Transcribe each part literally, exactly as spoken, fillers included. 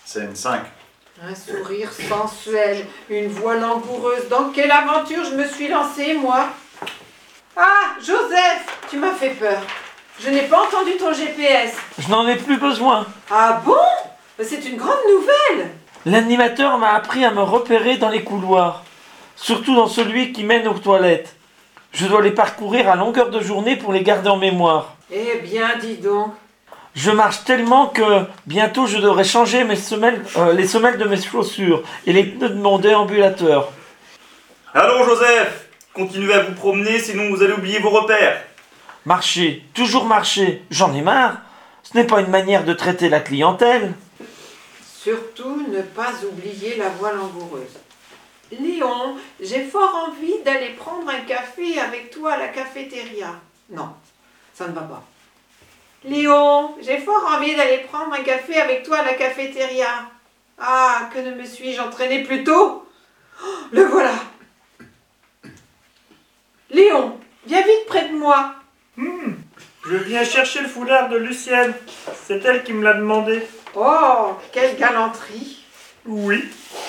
Scène cinq. Un sourire sensuel, une voix langoureuse. Dans quelle aventure je me suis lancée, moi? Ah, Joseph, tu m'as fait peur. Je n'ai pas entendu ton G P S. Je n'en ai plus besoin. Ah bon? C'est une grande nouvelle. L'animateur m'a appris à me repérer dans les couloirs, surtout dans celui qui mène aux toilettes. Je dois les parcourir à longueur de journée pour les garder en mémoire. Eh bien, dis donc. Je marche tellement que bientôt je devrais changer mes semelles, euh, les semelles de mes chaussures et les pneus de mon déambulateur. Allons Joseph, continuez à vous promener sinon vous allez oublier vos repères. Marcher, toujours marcher, j'en ai marre. Ce n'est pas une manière de traiter la clientèle. Surtout ne pas oublier la voix langoureuse. Léon, j'ai fort envie d'aller prendre un café avec toi à la cafétéria. Non, ça ne va pas. Léon, j'ai fort envie d'aller prendre un café avec toi à la cafétéria. Ah, que ne me suis-je entraînée plus tôt? Oh, le voilà. Léon, viens vite près de moi. Hmm, je viens chercher le foulard de Lucienne. C'est elle qui me l'a demandé. Oh, quelle galanterie. Oui.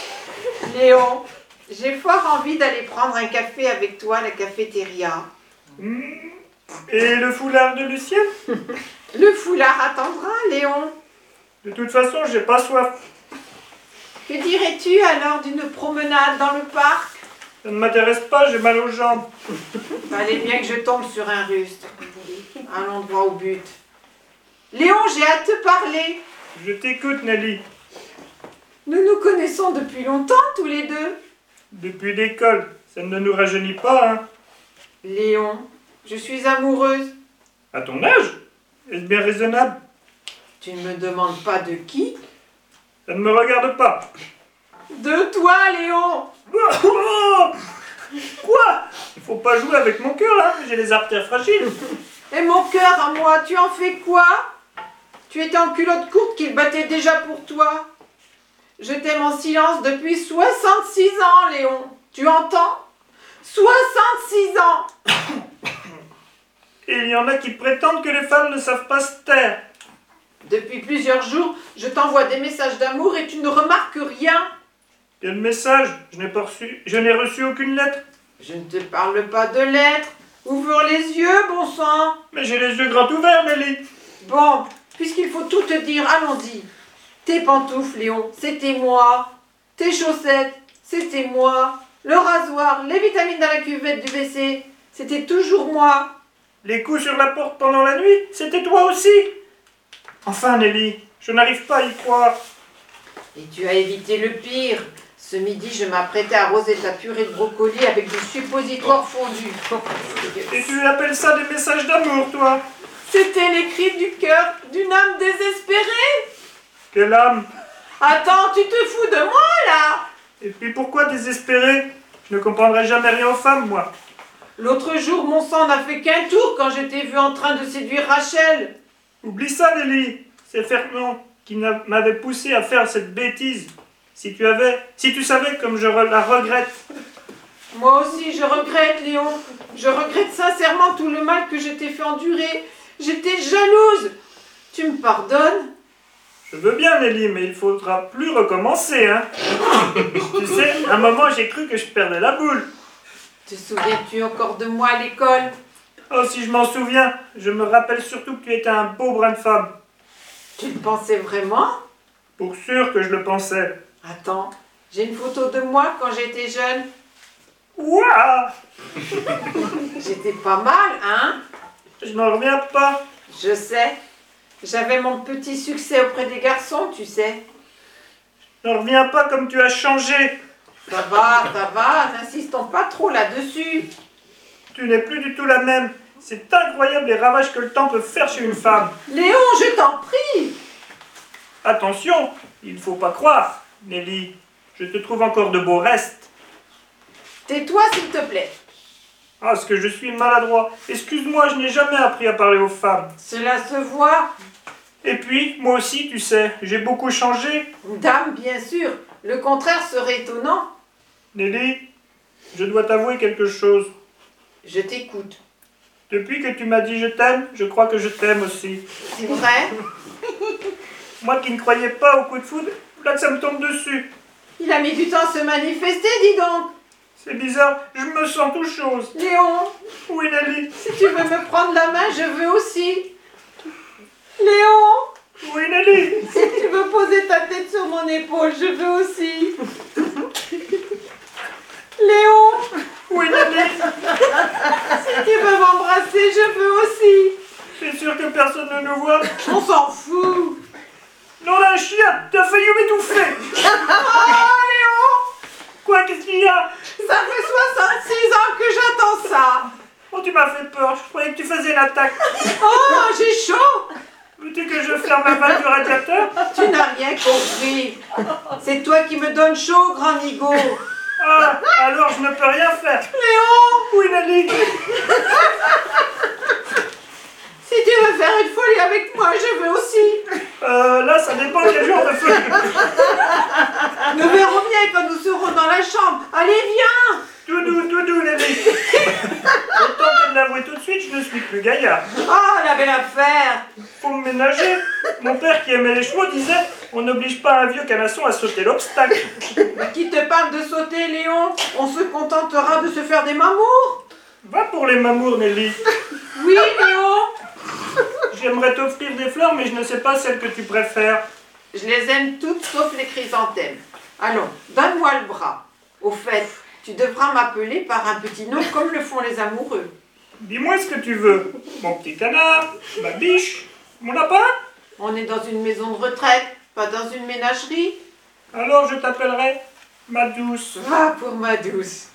Léon, j'ai fort envie d'aller prendre un café avec toi à la cafétéria. Hmm, et le foulard de Lucienne? Le foulard attendra, Léon. De toute façon, j'ai pas soif. Que dirais-tu alors d'une promenade dans le parc? Ça ne m'intéresse pas, j'ai mal aux jambes. Fallait bien que je tombe sur un rustre. Allons droit au but. Léon, j'ai à te parler. Je t'écoute, Nelly. Nous nous connaissons depuis longtemps, tous les deux. Depuis l'école, ça ne nous rajeunit pas, hein. Léon, je suis amoureuse. À ton âge? Est-ce bien raisonnable? Tu ne me demandes pas de qui? Ça ne me regarde pas. De toi, Léon. Oh, quoi? Il faut pas jouer avec mon cœur, là. J'ai les artères fragiles. Et mon cœur à moi, tu en fais quoi? Tu étais en culotte courte qu'il battait déjà pour toi. Je t'aime en silence depuis soixante-six ans, Léon. Tu entends? soixante-six ans. Et il y en a qui prétendent que les femmes ne savent pas se taire. Depuis plusieurs jours, je t'envoie des messages d'amour et tu ne remarques rien. Quel message? Je n'ai pas reçu, je n'ai reçu aucune lettre. Je ne te parle pas de lettres. Ouvre les yeux, bon sang. Mais j'ai les yeux grands ouverts, Nelly. Bon, puisqu'il faut tout te dire, allons-y. Tes pantoufles, Léon, c'était moi. Tes chaussettes, c'était moi. Le rasoir, les vitamines dans la cuvette du W C, c'était toujours moi. Les coups sur la porte pendant la nuit, c'était toi aussi. Enfin, Nelly, je n'arrive pas à y croire. Et tu as évité le pire. Ce midi, je m'apprêtais à arroser ta purée de brocoli avec du suppositoire fondu. Et tu appelles ça des messages d'amour, toi? C'était les cris du cœur d'une âme désespérée. Quelle âme? Attends, tu te fous de moi, là? Et puis pourquoi désespéré? Je ne comprendrai jamais rien aux femmes, moi. L'autre jour, mon sang n'a fait qu'un tour quand je t'ai vu en train de séduire Rachel. Oublie ça, Nelly. C'est Fernand qui n'a- m'avait poussé à faire cette bêtise. Si tu avais, si tu savais comme je re- la regrette. Moi aussi, je regrette, Léon. Je regrette sincèrement tout le mal que je t'ai fait endurer. J'étais jalouse. Tu me pardonnes? Je veux bien, Nelly, mais il faudra plus recommencer, hein. Tu sais, à un moment, j'ai cru que je perdais la boule. Te souviens-tu encore de moi à l'école? Oh, si je m'en souviens, je me rappelle surtout que tu étais un beau brin de femme. Tu le pensais vraiment? Pour sûr que je le pensais. Attends, j'ai une photo de moi quand j'étais jeune. Ouah! J'étais pas mal, hein? Je n'en reviens pas. Je sais. J'avais mon petit succès auprès des garçons, tu sais. Je n'en reviens pas comme tu as changé. Ça va, ça va, n'insistons pas trop là-dessus. Tu n'es plus du tout la même. C'est incroyable les ravages que le temps peut faire chez une femme. Léon, je t'en prie. Attention, il ne faut pas croire, Nelly. Je te trouve encore de beaux restes. Tais-toi, s'il te plaît. Ah, ce que je suis maladroit. Excuse-moi, je n'ai jamais appris à parler aux femmes. Cela se voit. Et puis, moi aussi, tu sais, j'ai beaucoup changé. Dame, bien sûr. Le contraire serait étonnant. Nelly, je dois t'avouer quelque chose. Je t'écoute. Depuis que tu m'as dit je t'aime, je crois que je t'aime aussi. C'est vrai? Moi qui ne croyais pas au coup de foudre, là que ça me tombe dessus. Il a mis du temps à se manifester, dis donc. C'est bizarre, je me sens tout chose. Léon, Oui, Nelly. si tu veux me prendre la main, je veux aussi. Léon, Oui, Nelly. si tu veux poser ta tête sur mon épaule, je veux aussi. Léon, Oui, Nelly. si tu veux m'embrasser, je veux aussi. T'es sûr que personne ne nous voit? On s'en fout. Non, là, un chien, t'as failli m'étouffer. Oh, Léon, Quoi, qu'est-ce qu'il y a? ça fait soixante-six ans que j'attends ça. Oh, tu m'as fait peur, je croyais que tu faisais l'attaque. Oh, j'ai chaud. Veux-tu que je ferme la vanne du radiateur? Tu n'as rien compris. C'est toi qui me donnes chaud, grand nigo. Ah, alors je ne peux rien faire. Léon, Oui, Nelly. si tu veux faire une folie avec moi, je veux aussi. Euh, là, ça dépend quel genre de feu. Nous verrons bien quand nous serons dans la chambre. Allez, viens. Tout doux, tout doux, Nelly. Autant que de l'avouer tout de suite, je ne suis plus gaillard. Oh, la belle affaire. Faut me ménager. Mon père qui aimait les chevaux disait, on n'oblige pas un vieux canasson à sauter l'obstacle. Qui te parle de sauter, Léon? On se contentera de se faire des mamours. Va pour les mamours, Nelly. Oui, Léon. J'aimerais t'offrir des fleurs, mais je ne sais pas celles que tu préfères. Je les aime toutes sauf les chrysanthèmes. Allons, donne-moi le bras. Au fait, tu devras m'appeler par un petit nom comme le font les amoureux. Dis-moi ce que tu veux. Mon petit canard, ma biche, mon lapin. On est dans une maison de retraite, pas dans une ménagerie. Alors je t'appellerai ma douce. Va pour ma douce.